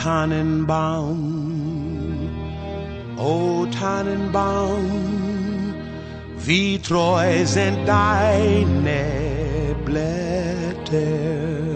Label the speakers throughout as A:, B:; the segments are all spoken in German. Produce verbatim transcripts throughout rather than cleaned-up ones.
A: Tannenbaum, o Tannenbaum, wie treu sind deine Blätter.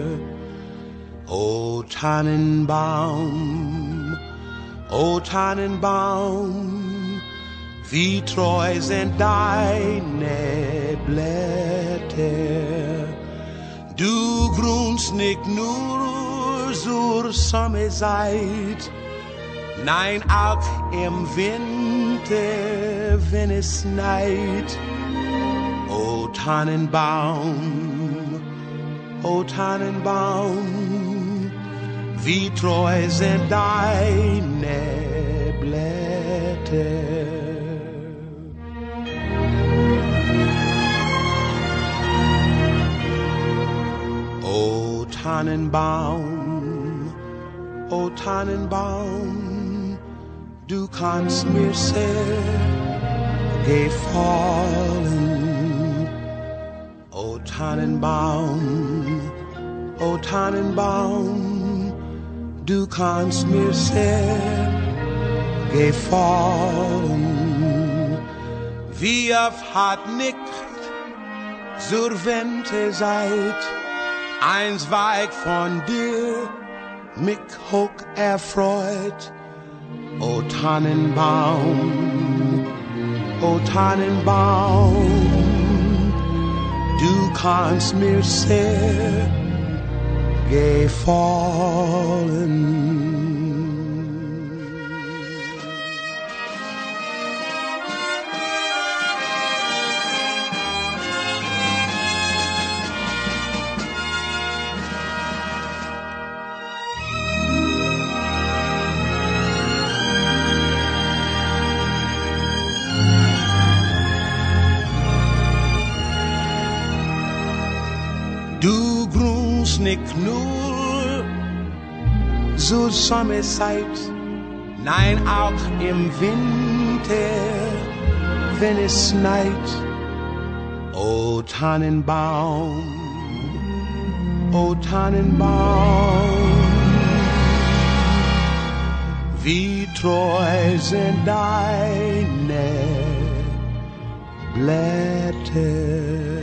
A: O Tannenbaum, o Tannenbaum, wie treu sind deine Blätter. Du grünst nicht nur zur Sommerzeit, nein auch im Winter, wenn es schneit. O Tannenbaum, o Tannenbaum, wie treu sind deine Blätter. O Tannenbaum, o Tannenbaum, du kannst mir sehr gefallen. O Tannenbaum, o Tannenbaum, du kannst mir sehr gefallen. Wie oft hat nicht zur Winterzeit ein Zweig von dir mich hoch erfreut. O Tannenbaum, o Tannenbaum, du kannst mir sehr gefallen. Du grünst nicht nur zur Sommerzeit, nein auch im Winter, wenn es schneit. O Tannenbaum, o Tannenbaum, wie treu sind deine Blätter.